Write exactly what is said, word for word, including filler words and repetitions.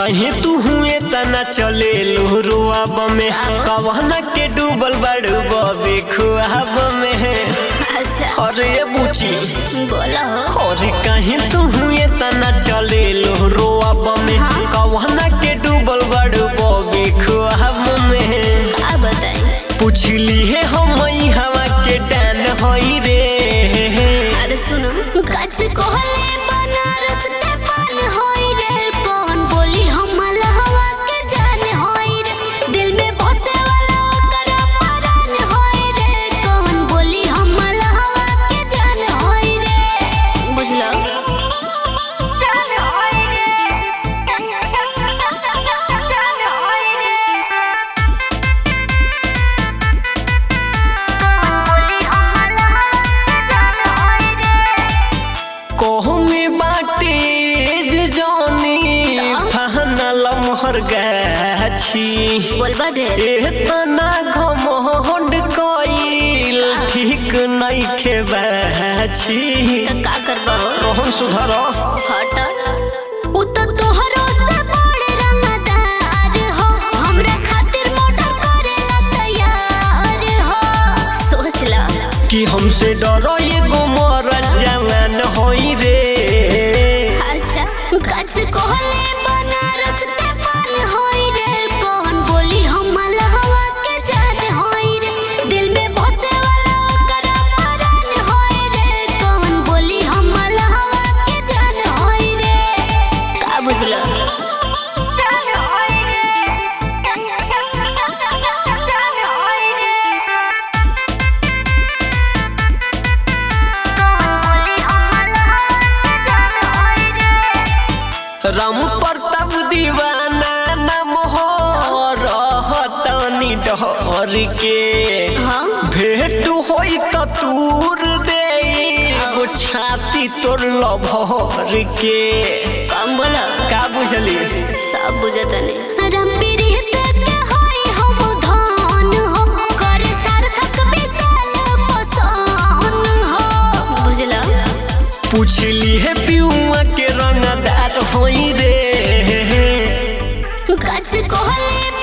कहीं तू हुए तना चले लुरुआब में कवना के डूबल बड़ू बबे खुआब में। अच्छा अरे बुची बोला हो और कहीं तू हुए तना चले लुरुआब में कवना के डूबल बड़ू बबे खुआब में। का बताई पूछली है हम हवा के डान होई रे। अरे सुनो कच कोहले बनारस के पान होई रे। कौन बोली हम हवा के जान होई रे। दिल में बसे वाला ओकर परान होई रे। कौन बोली हम हवा के जान होई रे। बुझलो जान होई रे जान होई रे। कोहमे बाटे जानी फहना लमहर गाछी बोलबा ढेर एतना घमंड कइल ठीक नहीं खेबाछी। त का करबा हो रोहन सुधर हट उ त तोहरो से बड़ रंगदार हो। हमरा खातिर मोटर करेला तैयार हो। सोच ला कि हमसे डरो एगो मर जवान होई रे। अच्छा कच कोहले बनारस के पान होई रे। कौन बोली हम हवा के जान होई रे। दिल में बसे वाला ओकर परान होई रे। कौन बोली हम हवा के जान होई रे। का बुझलो जान होई रे जान होई रे। राम प्रताप दीवाना नाम हो रहतनी डहर के। हाँ भेंट होई त तूर दे एगो छाती तोर लभर के। कम बोला का बुझली सब बुझतनी रंपीरी के होई हम धन हो। कर सार्थक विशाल पसंद हो। बुझला पूछली है पियुआ के रंगदार होई रे। कच कोहले